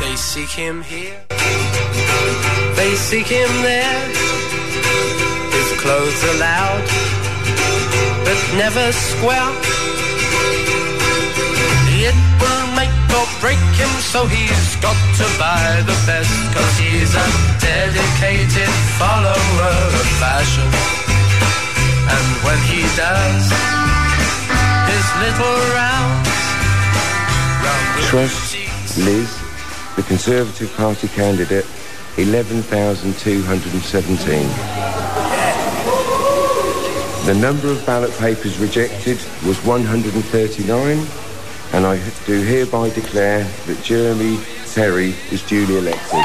They seek him here, they seek him there. His clothes are loud, but never square. It will make or break him, so he's got to buy the best, 'cause he's a dedicated follower of fashion. And when he does his little rounds round the Truss, Liz, the Conservative Party candidate, 11,217. The number of ballot papers rejected was 139, and I do hereby declare that Jeremy Terry is duly elected.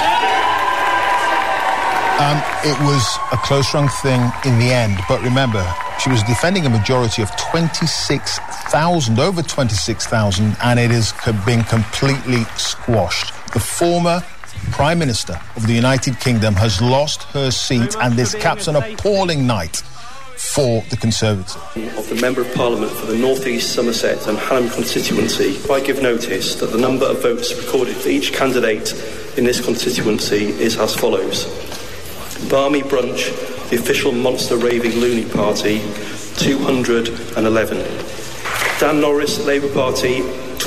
It was a close-run thing in the end, but remember, she was defending a majority of 26,000, over 26,000, and it has been completely squashed. The former Prime Minister of the United Kingdom has lost her seat, and this caps an appalling night for the Conservatives. Of the Member of Parliament for the North East, Somerset and Hallam constituency, I give notice that the number of votes recorded for each candidate in this constituency is as follows. Barmy Brunch, the official monster raving loony party, 211. Dan Norris, Labour Party,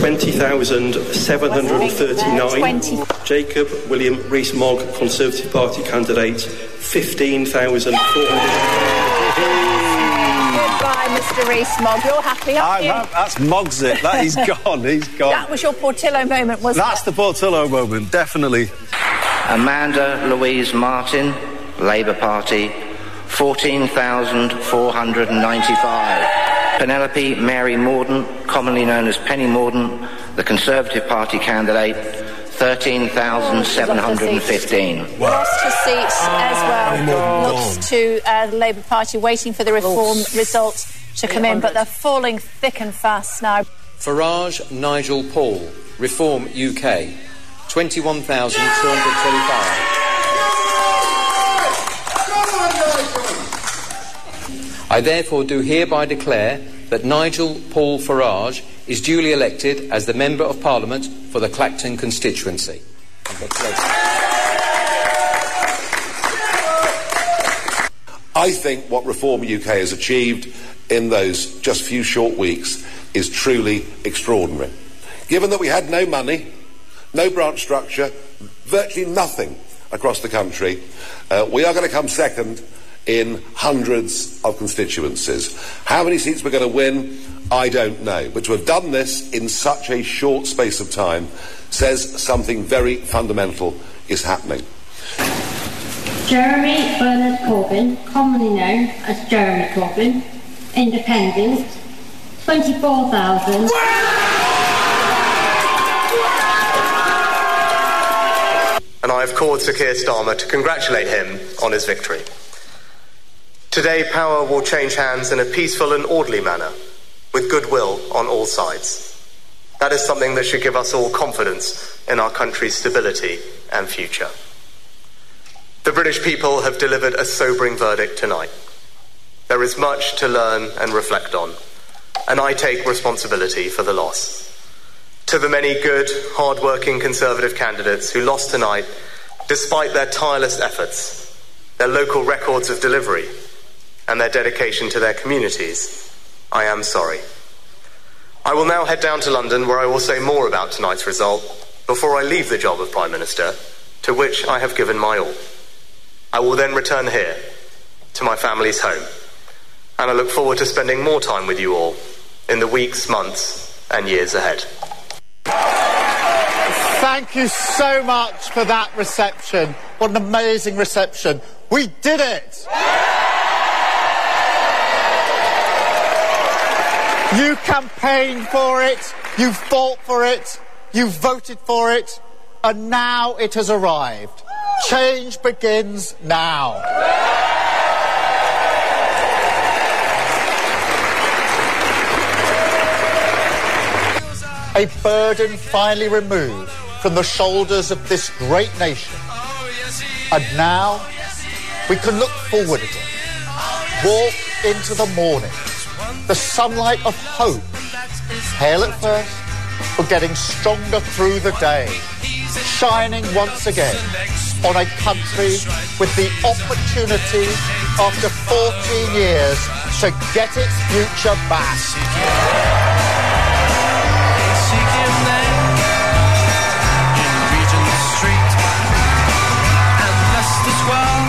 20,739. Jacob William Rees-Mogg, Conservative Party candidate, 15,400. Goodbye, Mr. Rees-Mogg. You're happy, aren't you? That's Moggs it. That he's gone. He's gone. That was your Portillo moment, wasn't it? That's the Portillo moment, definitely. Amanda Louise Martin, Labour Party, 14,495. Penelope Mary Mordaunt, commonly known as Penny Mordaunt, the Conservative Party candidate, 13,715. Lost his seat as well. Looks to the Labour Party waiting for the reform results to come in, but they're falling thick and fast now. Farage Nigel Paul, Reform UK, 21,225. I therefore do hereby declare that Nigel Paul Farage is duly elected as the Member of Parliament for the Clacton constituency. I think what Reform UK has achieved in those just few short weeks is truly extraordinary. Given that we had no money, no branch structure, virtually nothing across the country, we are going to come second in hundreds of constituencies. How many seats we're going to win, I don't know. But to have done this in such a short space of time says something very fundamental is happening. Jeremy Bernard Corbyn, commonly known as Jeremy Corbyn, Independent, 24,000. And I have called Sir Keir Starmer to congratulate him on his victory. Today, power will change hands in a peaceful and orderly manner, with goodwill on all sides. That is something that should give us all confidence in our country's stability and future. The British people have delivered a sobering verdict tonight. There is much to learn and reflect on, and I take responsibility for the loss. To the many good, hard-working Conservative candidates who lost tonight, despite their tireless efforts, their local records of delivery, and their dedication to their communities, I am sorry. I will now head down to London, where I will say more about tonight's result before I leave the job of Prime Minister, to which I have given my all. I will then return here, to my family's home, and I look forward to spending more time with you all in the weeks, months, and years ahead. Thank you so much for that reception. What an amazing reception. We did it! You campaigned for it, you fought for it, you voted for it, and now it has arrived. Change begins now. A burden finally removed from the shoulders of this great nation. And now we can look forward again. Walk into the morning. The sunlight of hope. Pale at first, but getting stronger through the day. shining once again on a country with the opportunity after 14 years to get its future back. Seek him there in Regent Street and Leicester Square.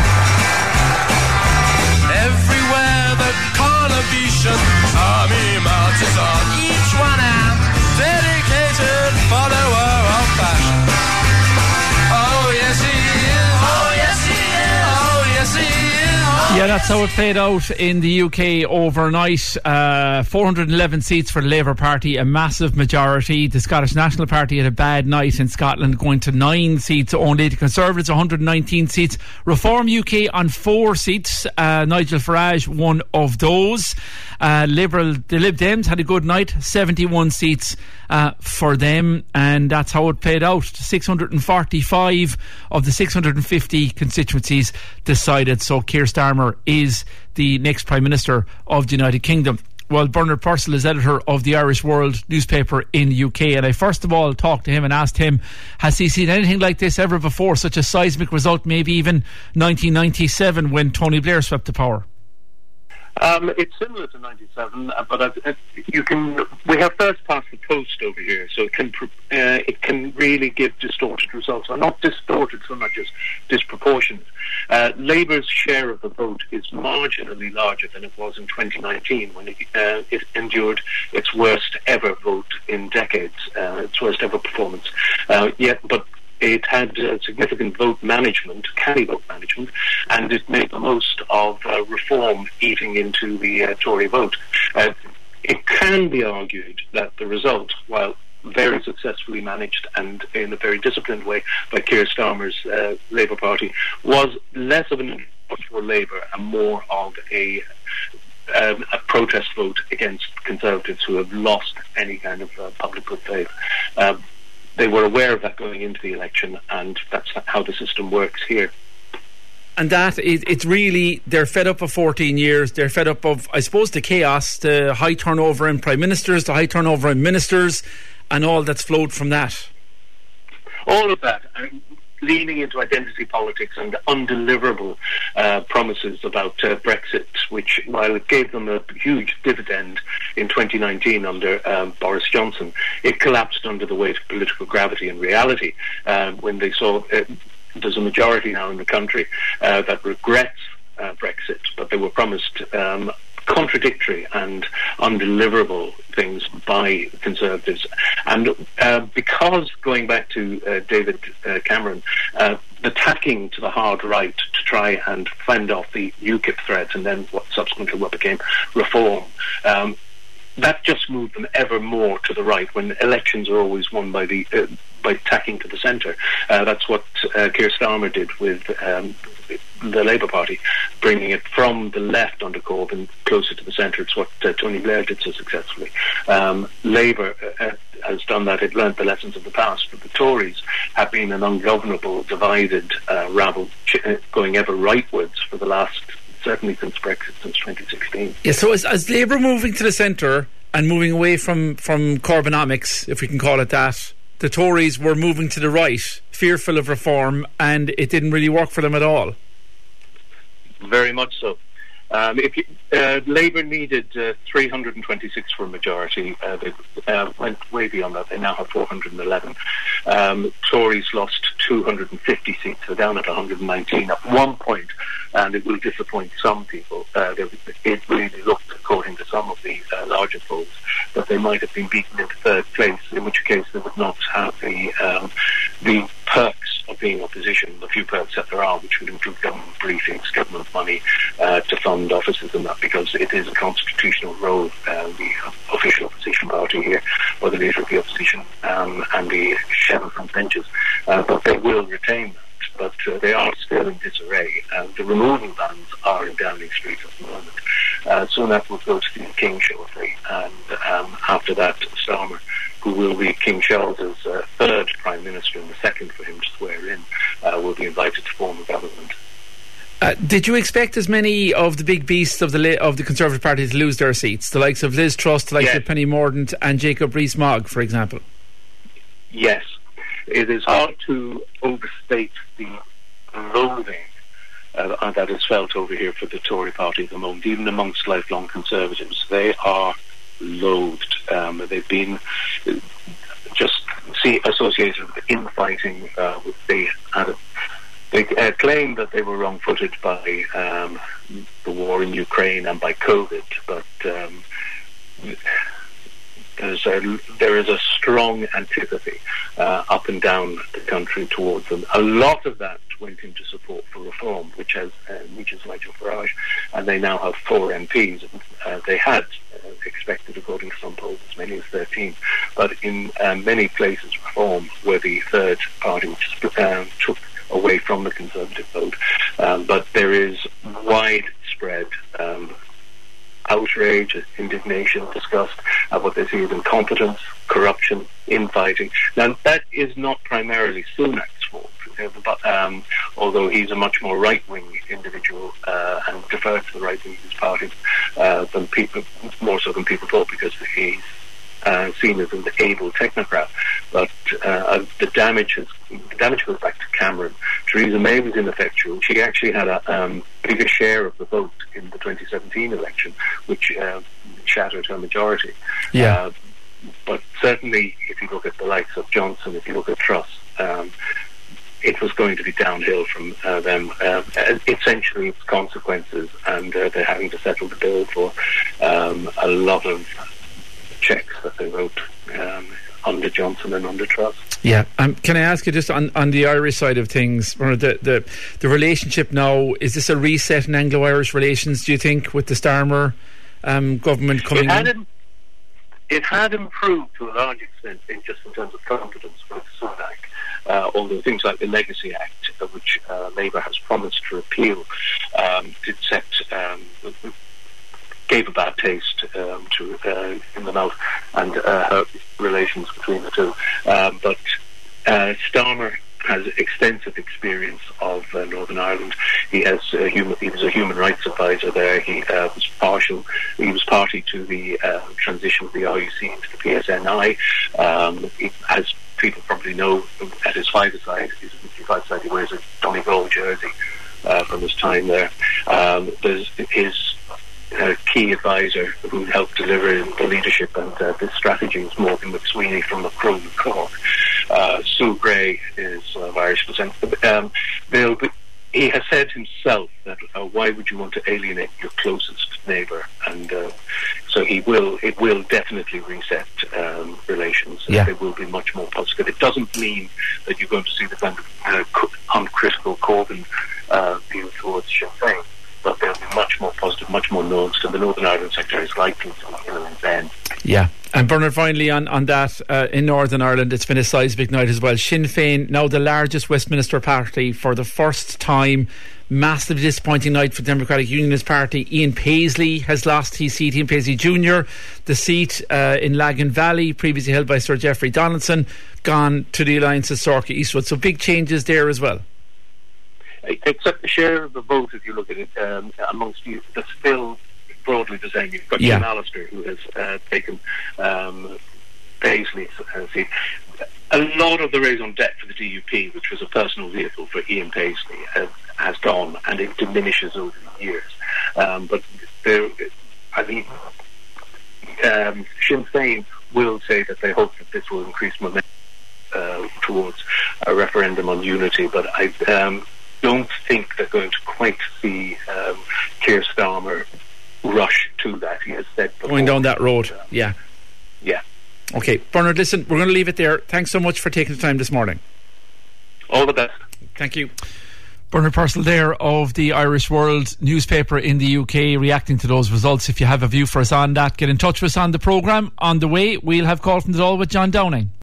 Everywhere the Carnation army marches on, each one a dedicated follower of fashion. Oh yes he is, oh yes he is, oh yes he is. Yeah, that's how it played out in the UK overnight. 411 seats for the Labour Party, a massive majority. The Scottish National Party had a bad night in Scotland, going to 9 seats only. The Conservatives 119 seats. Reform UK on 4 seats. Nigel Farage one of those. The Lib Dems had a good night, 71 seats for them, and that's how it played out. 645 of the 650 constituencies decided. So Keir Starmer is the next Prime Minister of the United Kingdom. Well, Bernard Purcell is editor of the Irish World newspaper in the UK, and I first of all talked to him and asked him, has he seen anything like this ever before, such a seismic result, maybe even 1997 when Tony Blair swept to power? It's similar to 97, but we have first past the post over here, so it can really give distorted results, or not distorted so much as disproportionate. Labour's share of the vote is marginally larger than it was in 2019, when it endured its worst ever vote in decades, its worst ever performance. But it had significant vote management, canny vote management, and it made the most of reform eating into the Tory vote. It can be argued that the result, while very successfully managed and in a very disciplined way by Keir Starmer's Labour Party, was less of an vote for Labour and more of a protest vote against Conservatives who have lost any kind of public good faith. They were aware of that going into the election, and that's how the system works here. And that is, it's really, they're fed up of 14 years, they're fed up of, I suppose, the chaos, the high turnover in prime ministers, the high turnover in ministers, and all that's flowed from that. All of that, leaning into identity politics and undeliverable promises about Brexit, which, while it gave them a huge dividend in 2019 under Boris Johnson, it collapsed under the weight of political gravity and reality when they saw there's a majority now in the country that regrets Brexit, but they were promised contradictory and undeliverable things by Conservatives. And because, going back to David Cameron, the tacking to the hard right to try and fend off the UKIP threat and then what became reform, that just moved them ever more to the right, when elections are always won by tacking to the centre. That's what Keir Starmer did with the Labour Party, bringing it from the left under Corbyn closer to the centre. It's what Tony Blair did so successfully. Labour has done that. It learnt the lessons of the past, but the Tories have been an ungovernable, divided rabble, going ever rightwards for the last, certainly since Brexit, since 2016. Yeah, so as Labour moving to the centre and moving away from Corbynomics, if we can call it that, the Tories were moving to the right, fearful of reform, and it didn't really work for them at all. Very much so. Labour needed 326 for a majority. They went way beyond that. They now have 411. Tories lost 250 seats. They're down at 119 at one point, and it will disappoint some people. It really looked, according to some of the larger polls, that they might have been beaten into third place, in which case they would not have the perks of being opposition, the few perks that there are, which would include government briefings, government money to fund offices and that, because it is a constitutional role, the official opposition party here, or the leader of the opposition, and the shadow front benches. But they will retain that. But they are still in disarray. The removal bans are in Downing Street at the moment. Soon that will go to the King shortly, and after that, Starmer, who will be King Charles's third Prime Minister and the second for him to swear in, will be invited to form a government. Did you expect as many of the big beasts of the Conservative Party to lose their seats? The likes of Liz Truss, the likes of Penny Mordaunt and Jacob Rees-Mogg, for example? Yes. it is hard to overstate the loathing that is felt over here for the Tory party at the moment, even amongst lifelong Conservatives. They are loathed. They've been just associated with infighting. They claim that they were wrong-footed by the war in Ukraine and by COVID, but there is a strong antipathy up and down the country towards them. A lot of that went into support for reform, which reaches Nigel Farage, and they now have 4 MPs. They had expected, according to some polls, as many as 13. But in many places, reform were the third party which took away from the Conservative vote. But there is widespread outrage, indignation, disgust at what they see as incompetence, corruption, infighting. Now, that is not primarily Sunak's fault, although he's a much more right-wing individual and prefers the right wing of his party more so than people thought, because he's seen as an able technocrat. But the damage goes back to Cameron. Theresa May was ineffectual. She actually had a bigger share of the vote in the 2017 election, which shattered her majority. Yeah. But certainly, if you look at the likes of Johnson, if you look at Truss, it was going to be downhill from them. Essentially, it's consequences, and they're having to settle the bill for a lot of checks that they wrote under Johnson and under Truss. Yeah. Can I ask you just on the Irish side of things, the relationship now, is this a reset in Anglo-Irish relations, do you think, with the Starmer government coming in? It had improved to a large extent in terms of confidence with Sunak, although things like the Legacy Act, which Labour has promised to repeal, gave a bad taste in the mouth and hurt relations between the two. But Starmer has extensive experience of Northern Ireland. He was a human rights advisor there. He was party to the transition of the IUC into the PSNI. As people probably know, at his five-a-side, he wears a Donegal jersey from his time there. There's his key advisor who helped deliver the leadership and this strategy was Morgan McSweeney from Macroom and Cork. Sue Gray is of Irish descent. He has said himself that why would you want to alienate your closest neighbour? And so it will definitely reset relations. Yeah. They will be much more positive. It doesn't mean that you're going to see the kind of uncritical Corbyn view towards Sinn Féin, but they'll be much more positive, much more nuanced, and the Northern Ireland sector is likely to bend. Yeah. And Bernard, finally on that, in Northern Ireland, it's been a seismic night as well. Sinn Féin, now the largest Westminster party for the first time. Massively disappointing night for the Democratic Unionist Party. Ian Paisley has lost his seat. Ian Paisley Jr., the seat in Lagan Valley, previously held by Sir Geoffrey Donaldson, gone to the Alliance of Sorka Eastwood. So big changes there as well. Except the share of the vote, if you look at it, amongst you, that's still broadly the same. You've got Jim Allister, who has taken Paisley's seat. A lot of the raison d'etre for the DUP, which was a personal vehicle for Ian Paisley, has gone, and it diminishes over the years. But I think Sinn Féin will say that they hope that this will increase momentum towards a referendum on unity, but I don't think they're going to quite see Keir Starmer rush to that. He has said before, going down that road. Yeah. Okay, Bernard, listen, we're going to leave it there. Thanks so much for taking the time this morning. All the best. Thank you. Bernard Purcell there of the Irish World newspaper in the UK, reacting to those results. If you have a view for us on that, get in touch with us on the programme. On the way, we'll have Call from the Dáil with John Downing.